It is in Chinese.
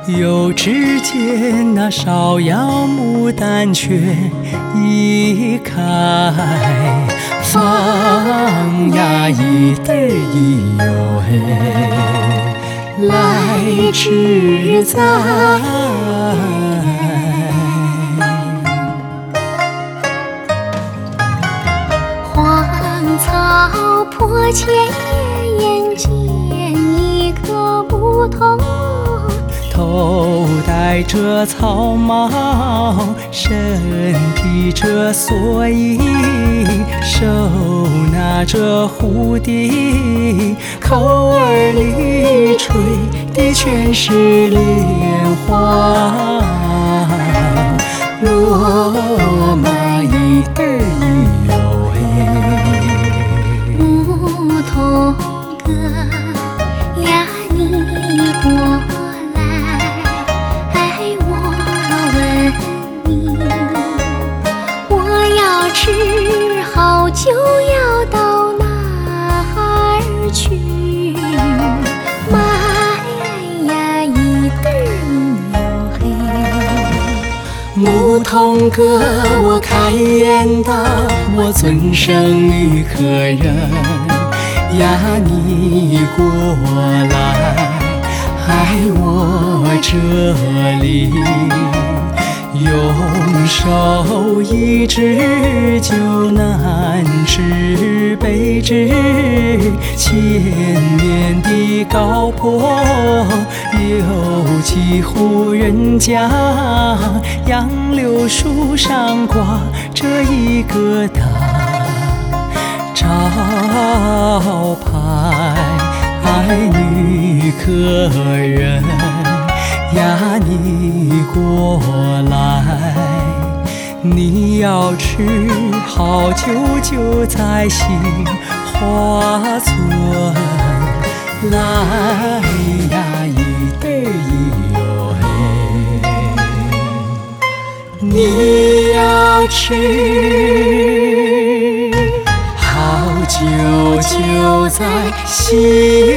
又只见那芍药牡丹却已开，放呀一对儿一哟嘿，来迟哉。 荒草坡前眼见一个牧童， 头戴着草帽，身披着蓑衣，手拿着胡笛，口儿里吹的全是莲花。落马一对儿一哟嘿， 牧童哥呀，你过来，我问你，我要吃好酒要到哪儿去？买呀一对儿一哟嘿。 牧童哥，我开言道，我尊生女客人呀，你过来，我这里用手一指就难指北指，前面的高坡有几户人家，杨柳树上挂着一个大招牌，女客人呀，你过来，你要吃好酒就在杏花村，来呀一对儿一哟嘿，你要吃好酒就在杏